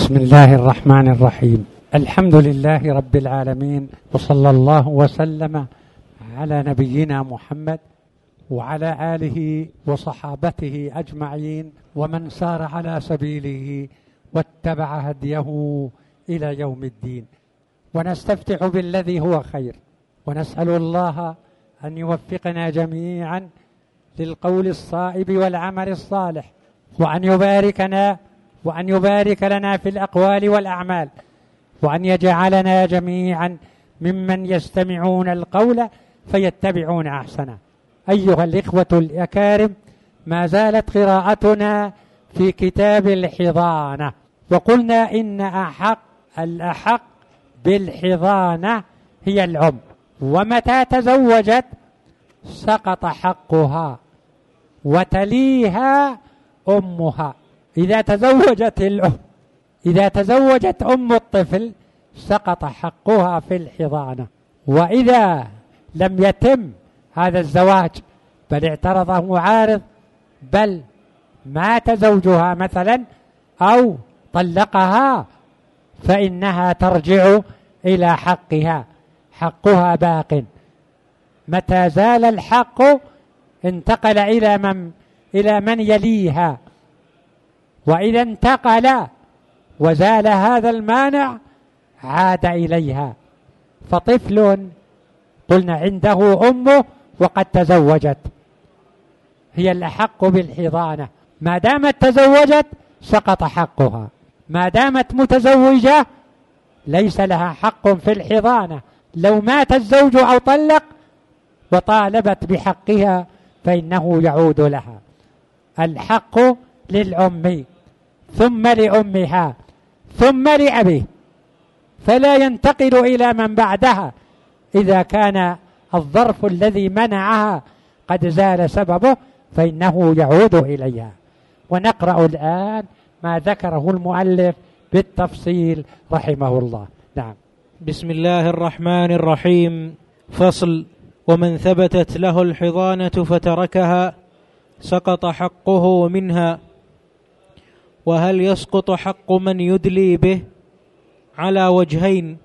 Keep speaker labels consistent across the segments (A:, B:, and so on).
A: بسم الله الرحمن الرحيم. الحمد لله رب العالمين، وصلى الله وسلم على نبينا محمد وعلى آله وصحابته أجمعين ومن سار على سبيله واتبع هديه إلى يوم الدين. ونستفتح بالذي هو خير، ونسأل الله أن يوفقنا جميعا للقول الصائب والعمل الصالح، وأن يبارك لنا في الأقوال والأعمال، وأن يجعلنا جميعا ممن يستمعون القول فيتبعون أحسنه. أيها الإخوة الأكارم، ما زالت قراءتنا في كتاب الحضانة، وقلنا إن الأحق بالحضانة هي الأم، ومتى تزوجت سقط حقها وتليها أمها. إذا تزوجت أم الطفل سقط حقها في الحضانة، وإذا لم يتم هذا الزواج بل اعترضه معارض، بل مات زوجها مثلا أو طلقها، فإنها ترجع إلى حقها باق. متى زال الحق انتقل إلى من يليها، وإذا انتقل وزال هذا المانع عاد إليها. فطفل قلنا عنده أمه وقد تزوجت هي الأحق بالحضانة، ما دامت تزوجت سقط حقها، ما دامت متزوجة ليس لها حق في الحضانة. لو مات الزوج أو طلق وطالبت بحقها فإنه يعود لها. الحق للأم ثم لأمها ثم لأبيه، فلا ينتقل إلى من بعدها إذا كان الظرف الذي منعها قد زال سببه، فإنه يعود إليها. ونقرأ الآن ما ذكره المؤلف بالتفصيل رحمه الله. نعم.
B: بسم الله الرحمن الرحيم. فصل: ومن ثبتت له الحضانة فتركها سقط حقه منها. وهل يسقط حق من يدلي به؟ على وجهين: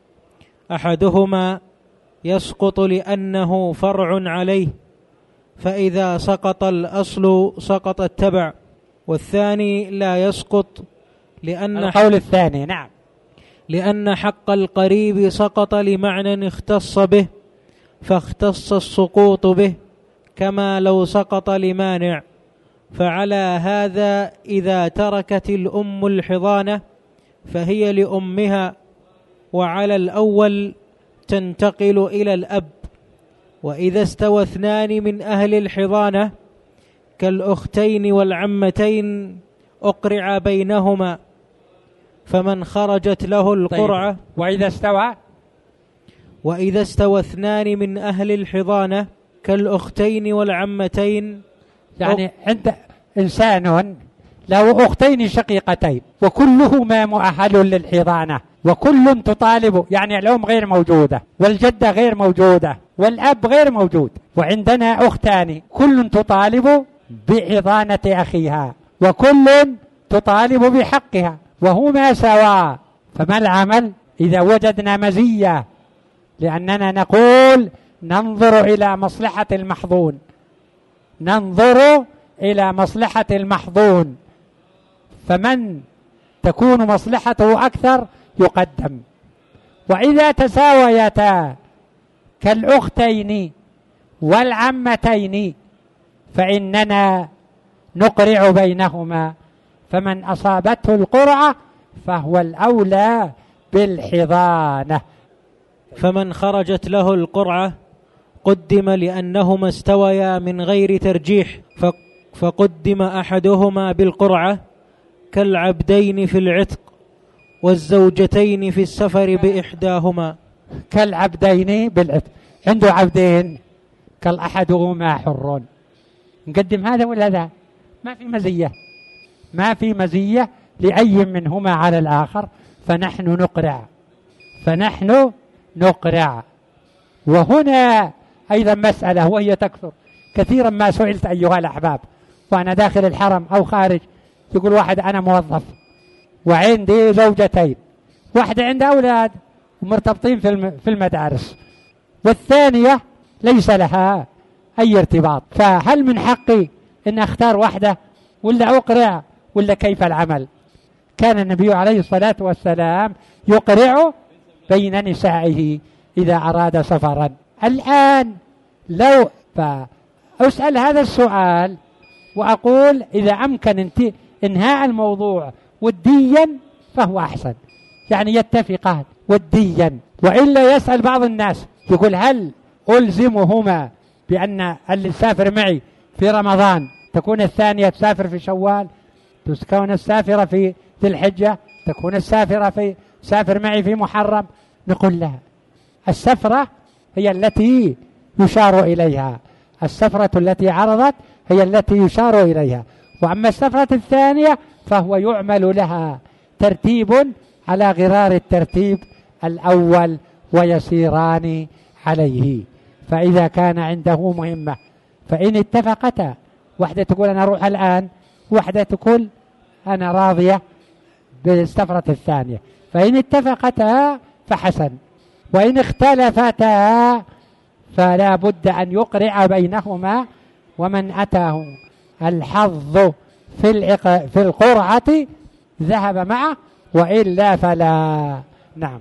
B: أحدهما يسقط لأنه فرع عليه، فإذا سقط الأصل سقط التبع. والثاني لا يسقط
A: القول الثاني. نعم.
B: لأن حق القريب سقط لمعنى اختص به، فاختص السقوط به كما لو سقط لمانع. فعلى هذا إذا تركت الأم الحضانة فهي لأمها، وعلى الأول تنتقل إلى الأب. وإذا استوى اثنان من أهل الحضانة كالأختين والعمتين أقرع بينهما، فمن خرجت له القرعة.
A: طيب. وإذا
B: استوى اثنان من أهل الحضانة كالأختين والعمتين،
A: يعني عند إنسان له أختين شقيقتين وكلهما مؤهل للحضانة، وكل تطالب، يعني الأم غير موجودة والجدة غير موجودة والأب غير موجود، وعندنا أختان كل تطالب بحضانة أخيها وكل تطالب بحقها وهما سواء. فما العمل إذا وجدنا مزية؟ لأننا نقول ننظر إلى مصلحة المحظون، فمن تكون مصلحته أكثر يقدم. وإذا تساويتا كالأختين والعمتين فإننا نقرع بينهما، فمن أصابته القرعة فهو الأولى بالحضانة.
B: فمن خرجت له القرعة قدم لأنهما استويا من غير ترجيح، فقدم أحدهما بالقرعة كالعبدين في العتق والزوجتين في السفر بإحداهما.
A: كالعبدين بالعتق، عنده عبدين كالأحدهما حر، نقدم هذا ولا ذا؟ ما في مزية لأي منهما على الآخر، فنحن نقرع. وهنا أيضا مسألة وهي تكثر كثيرا ما سئلت أيها الأحباب وأنا داخل الحرم أو خارج، يقول واحد أنا موظف وعندي زوجتين، واحدة عندها أولاد ومرتبطين في المدارس، والثانية ليس لها أي ارتباط، فهل من حقي أن أختار واحدة ولا أقرع ولا كيف العمل؟ كان النبي عليه الصلاة والسلام يقرع بين نسائه إذا أراد سفرا. الآن لو فأسأل هذا السؤال وأقول إذا أمكن إنهاء الموضوع وديا فهو أحسن، يعني يتفقان وديا، وإلا يسأل بعض الناس يقول هل ألزمهما بأن اللي تسافر معي في رمضان تكون الثانية تسافر في شوال، تكون السافرة في ذي الحجة، تكون السافرة سافر معي في محرم؟ نقول لها السفرة هي التي يشار إليها، السفرة التي عرضت هي التي يشار إليها، وأما السفرة الثانية فهو يعمل لها ترتيب على غرار الترتيب الأول ويسيران عليه. فإذا كان عنده مهمة فإن اتفقتا، واحدة تقول أنا أروح الآن، واحدة تقول أنا راضية بالسفرة الثانية، فإن اتفقتا فحسن، وإن اختلفتا فلا بد أن يقرع بينهما، ومن أتاه الحظ في القرعة ذهب معه وإلا فلا. نعم.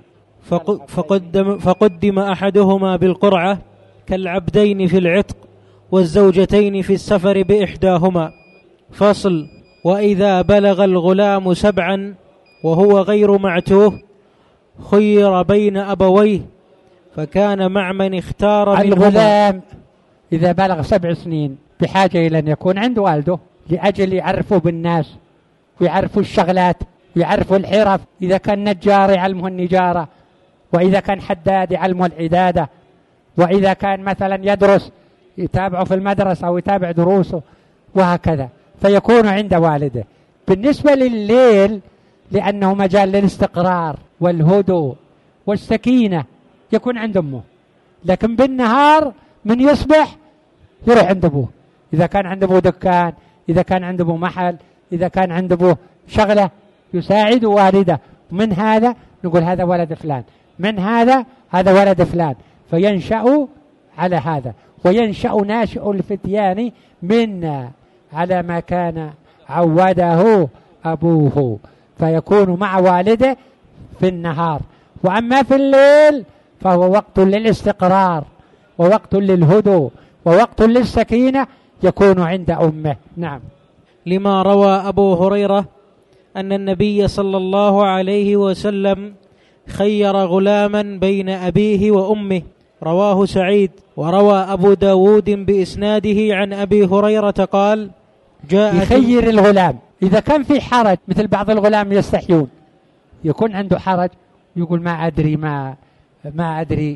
B: فقدم أحدهما بالقرعة كالعبدين في العتق والزوجتين في السفر بإحداهما. فصل: وإذا بلغ الغلام 7 وهو غير معتوه خير بين أبويه، فكان مع من اختار منهما.
A: الغلام إذا بلغ 7 سنين بحاجة إلى أن يكون عند والده لأجل يعرفوا بالناس ويعرفوا الشغلات ويعرفوا الحرف، إذا كان نجار يعلمه النجارة، وإذا كان حداد يعلمه الحدادة، وإذا كان مثلا يدرس يتابعه في المدرسة أو يتابع دروسه وهكذا، فيكون عند والده. بالنسبة لليل لأنه مجال للاستقرار والهدوء والسكينة يكون عند أمه، لكن بالنهار من يصبح يروح عند أبوه، إذا كان عند أبوه دكان، إذا كان عند أبوه محل، إذا كان عند أبوه شغلة يساعد والده. من هذا نقول هذا ولد فلان، من هذا ولد فلان، فينشأ على هذا، وينشأ ناشئ الفتيان منا على ما كان عوده أبوه، فيكون مع والده في النهار. وأما في الليل فهو وقت للاستقرار ووقت للهدوء ووقت للسكينة، يكون عند أمه. نعم.
B: لما روى أبو هريرة أن النبي صلى الله عليه وسلم خير غلاما بين أبيه وأمه، رواه سعيد. وروى أبو داود بإسناده عن أبي هريرة قال:
A: يخير الغلام إذا كان في حرج، مثل بعض الغلام يستحيون، يكون عنده حرج يقول ما أدري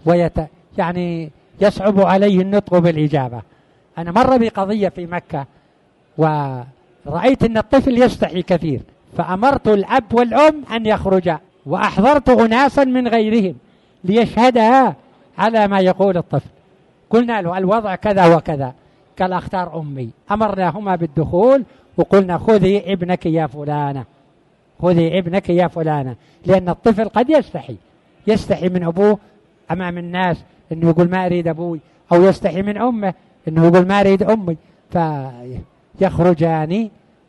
A: يعني يصعب عليه النطق بالإجابة. أنا مر بقضية في مكة ورأيت أن الطفل يستحي كثير، فأمرت الأب والأم أن يخرجا، وأحضرت أناسا من غيرهم ليشهدها على ما يقول الطفل. قلنا له الوضع كذا وكذا، قال أختار أمي. أمرناهما بالدخول وقلنا خذي ابنك يا فلانة، خذي ابنك يا فلانة، لأن الطفل قد يستحي من أبوه أمام الناس إنه يقول ما أريد أبوي، أو يستحي من أمه إنه يقول ما أريد أمي، فيخرجان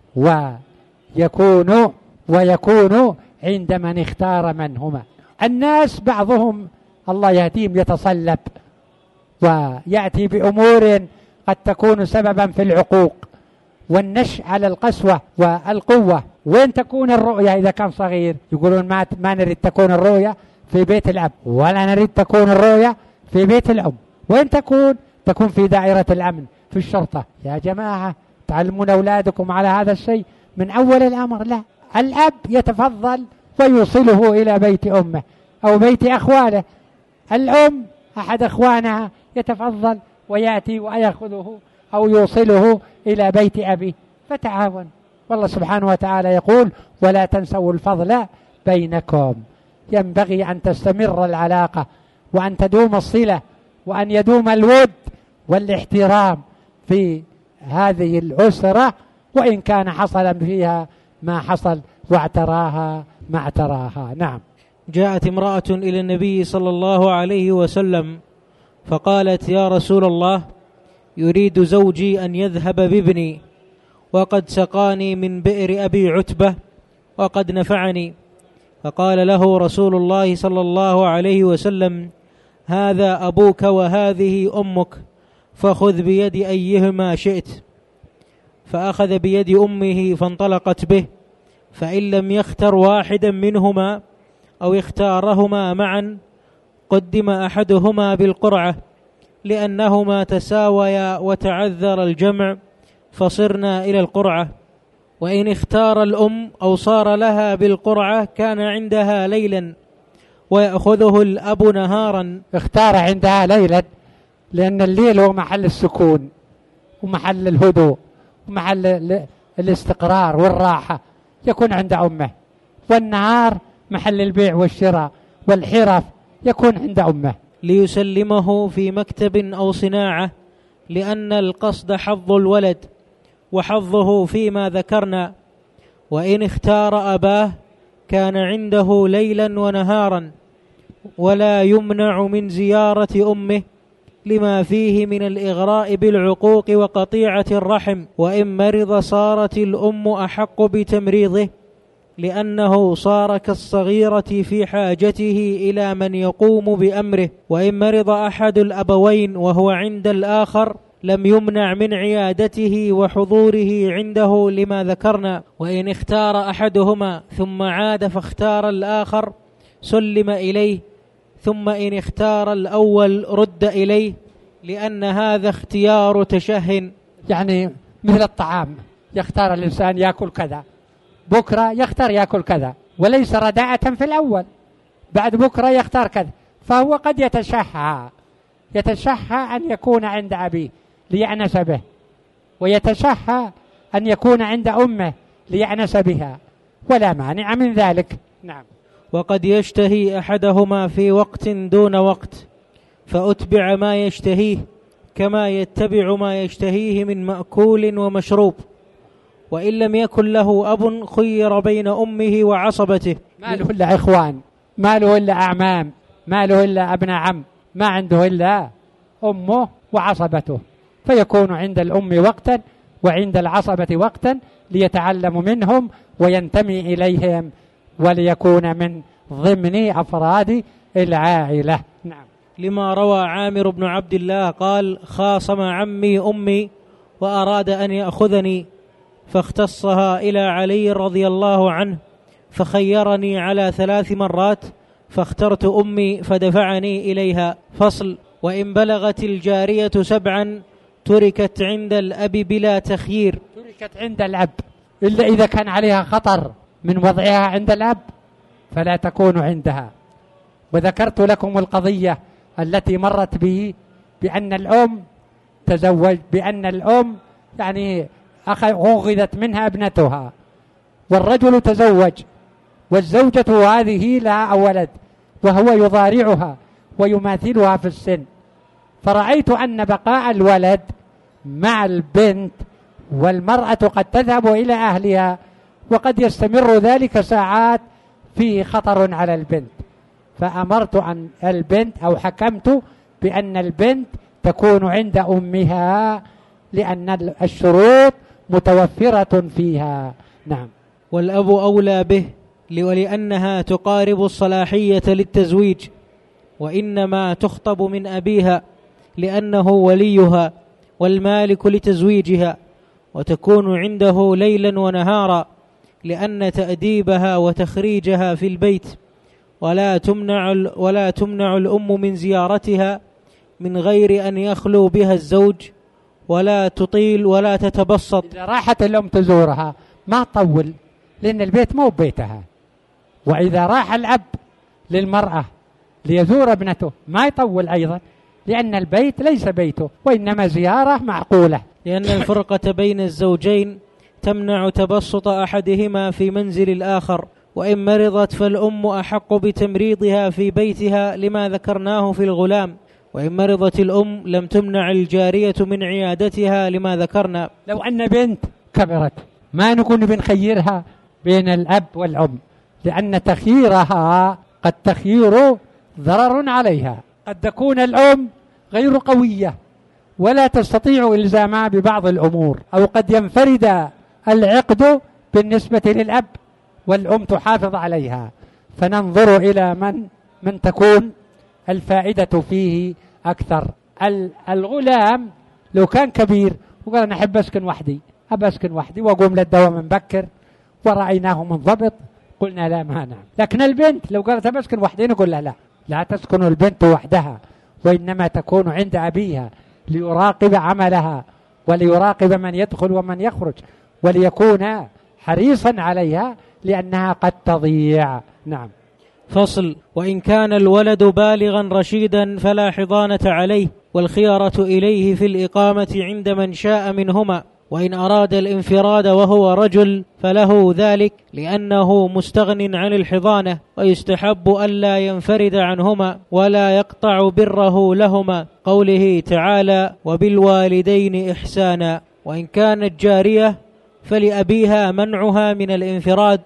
A: ويكون عند من اختار منهما. الناس بعضهم الله يهديهم يتصلب ويأتي بأمور قد تكون سببا في العقوق والنشء على القسوة والقوة. وين تكون الرؤية إذا كان صغير؟ يقولون ما نريد تكون الرؤية في بيت الأب، ولا نريد تكون الرؤية في بيت الأم. وين تكون في دائرة الأمن في الشرطة. يا جماعة تعلمون أولادكم على هذا الشيء من أول الأمر. لا، الأب يتفضل ويوصله إلى بيت أمه أو بيت أخواله، الأم أحد أخوانها يتفضل ويأتي ويأخذه أو يوصله إلى بيت أبيه، فتعاون. والله سبحانه وتعالى يقول: ولا تنسوا الفضل بينكم. ينبغي أن تستمر العلاقة وأن تدوم الصلة وأن يدوم الود والاحترام في هذه الأسرة، وإن كان حصل فيها ما حصل واعتراها ما اعتراها. نعم.
B: جاءت امرأة إلى النبي صلى الله عليه وسلم فقالت: يا رسول الله، يريد زوجي أن يذهب بابني وقد سقاني من بئر أبي عتبة وقد نفعني. فقال له رسول الله صلى الله عليه وسلم: هذا أبوك وهذه أمك، فخذ بيد أيهما شئت. فأخذ بيد أمه فانطلقت به، فإن لم يختر واحدا منهما أو اختارهما معا قدم أحدهما بالقرعة، لأنهما تساويا وتعذر الجمع فصرنا إلى القرعة. وإن اختار الأم أو صار لها بالقرعة كان عندها ليلا ويأخذه الأب نهارا.
A: اختار عندها ليلا لأن الليل هو محل السكون ومحل الهدوء ومحل الاستقرار والراحة، يكون عند أمه، والنهار محل البيع والشراء والحرف يكون عند أمه.
B: ليسلمه في مكتب أو صناعة، لأن القصد حظ الولد وحظه فيما ذكرنا. وإن اختار أباه كان عنده ليلا ونهارا، ولا يمنع من زيارة أمه لما فيه من الإغراء بالعقوق وقطيعة الرحم. وإن مرض صارت الأم أحق بتمريضه، لأنه صار كالصغيرة في حاجته إلى من يقوم بأمره. وإن مرض أحد الأبوين وهو عند الآخر لم يمنع من عيادته وحضوره عنده لما ذكرنا. وإن اختار أحدهما ثم عاد فاختار الآخر سلم إليه، ثم إن اختار الأول رد إليه، لأن هذا اختيار تشه.
A: يعني مثل الطعام، يختار الإنسان يأكل كذا، بكرة يختار يأكل كذا، وليس رداعة في الأول، بعد بكرة يختار كذا، فهو قد يتشهى أن يكون عند أبيه ليأنس به، ويتشهى أن يكون عند أمه ليأنس بها، ولا مانع من ذلك. نعم.
B: وقد يشتهي أحدهما في وقت دون وقت فأتبع ما يشتهيه، كما يتبع ما يشتهيه من مأكول ومشروب. وإن لم يكن له أب خير بين أمه وعصبته.
A: ما له إلا إخوان، ما له إلا أعمام، ما له إلا ابن عم، ما عنده إلا أمه وعصبته، فيكون عند الأم وقتا وعند العصبة وقتا ليتعلم منهم وينتمي إليهم وليكون من ضمن أفراد العائلة. نعم.
B: لما روى عامر بن عبد الله قال: خاصم عمي أمي وأراد أن يأخذني، فاختصها إلى علي رضي الله عنه، فخيرني على 3 مرات، فاخترت أمي فدفعني إليها. فصل: وإن بلغت الجارية 7 تركت عند الأب بلا تخيير.
A: تركت عند الأب إلا إذا كان عليها خطر من وضعها عند الأب فلا تكون عندها. وذكرت لكم القضية التي مرت بي بأن الأم تزوج، بأن الأم يعني أخذت منها ابنتها، والرجل تزوج، والزوجة هذه لها ولد وهو يضارعها ويماثلها في السن، فرأيت أن بقاء الولد مع البنت والمرأة قد تذهب إلى أهلها وقد يستمر ذلك ساعات فيه خطر على البنت، فأمرت عن البنت أو حكمت بأن البنت تكون عند أمها لأن الشروط متوفرة فيها. نعم.
B: والأب أولى به ولأنها تقارب الصلاحية للتزويج، وإنما تخطب من أبيها لأنه وليها والمالك لتزويجها، وتكون عنده ليلا ونهارا لأن تأديبها وتخريجها في البيت، ولا تمنع الأم من زيارتها من غير أن يخلو بها الزوج، ولا تطيل ولا تتبسط.
A: إذا راحت الأم تزورها ما تطول لأن البيت مو بيتها، وإذا راح الأب للمرأة ليزور ابنته ما يطول أيضا لأن البيت ليس بيته وإنما زيارة معقولة.
B: لأن الفرقة بين الزوجين تمنع تبسط أحدهما في منزل الآخر، وإن مرضت فالأم أحق بتمريضها في بيتها لما ذكرناه في الغلام، وإن مرضت الأم لم تمنع الجارية من عيادتها لما ذكرنا.
A: لو أن بنت كبرت ما نكون بنخيرها بين الأب والأم، لأن تخييرها قد تخيير ضرر عليها، قد تكون الأم غير قوية ولا تستطيع إلزامها ببعض الأمور، أو قد ينفرد العقد بالنسبة للأب والأم تحافظ عليها، فننظر إلى من تكون الفائدة فيه أكثر. الغلام لو كان كبير وقال أنا أحب أسكن وحدي، أبى أسكن وحدي وأقوم للدوام مبكر ورأيناه منضبط، قلنا لا مانع. لكن البنت لو قالت أبى أسكن وحدي نقول لها لا تسكن البنت وحدها، وإنما تكون عند أبيها ليراقب عملها وليراقب من يدخل ومن يخرج، وليكون حريصا عليها لأنها قد تضيع. نعم.
B: فصل: وإن كان الولد بالغا رشيدا فلا حضانة عليه، والخيارة إليه في الإقامة عند من شاء منهما، وإن أراد الانفراد وهو رجل فله ذلك لأنه مستغن عن الحضانة، ويستحب ألا ينفرد عنهما ولا يقطع بره لهما، قوله تعالى: وبالوالدين إحسانا. وإن كانت جارية فلأبيها منعها من الانفراد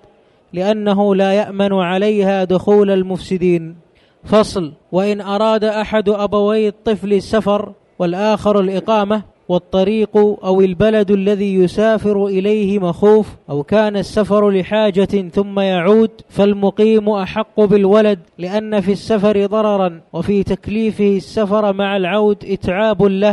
B: لأنه لا يأمن عليها دخول المفسدين. فصل: وإن أراد أحد أبوي الطفل السفر والآخر الإقامة، والطريق أو البلد الذي يسافر إليه مخوف، أو كان السفر لحاجة ثم يعود، فالمقيم أحق بالولد، لأن في السفر ضررا، وفي تكليفه السفر مع العود إتعاب له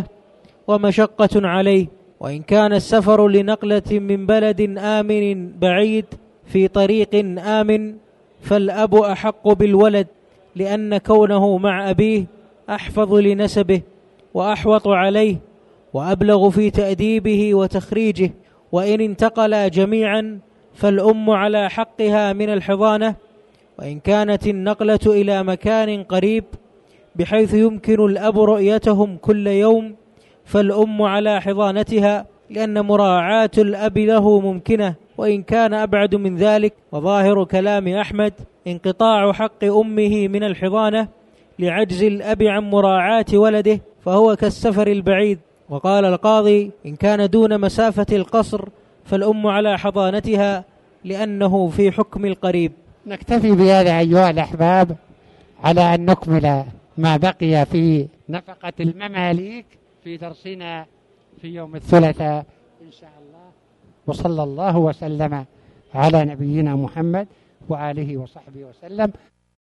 B: ومشقة عليه. وإن كان السفر لنقلة من بلد آمن بعيد في طريق آمن، فالأب أحق بالولد، لأن كونه مع أبيه أحفظ لنسبه وأحوط عليه وأبلغ في تأديبه وتخريجه. وإن انتقلا جميعا فالأم على حقها من الحضانة. وإن كانت النقلة إلى مكان قريب بحيث يمكن الأب رؤيتهم كل يوم، فالأم على حضانتها، لأن مراعاة الأب له ممكنة. وإن كان أبعد من ذلك، وظاهر كلام أحمد انقطاع حق أمه من الحضانة لعجز الأب عن مراعاة ولده، فهو كالسفر البعيد. وقال القاضي: إن كان دون مسافة القصر فالأم على حضانتها، لأنه في حكم القريب.
A: نكتفي بهذا أيها الأحباب على أن نكمل ما بقي في نفقة المماليك في درسنا في يوم الثلاثاء إن شاء الله. وصلى الله وسلم على نبينا محمد وآله وصحبه وسلم.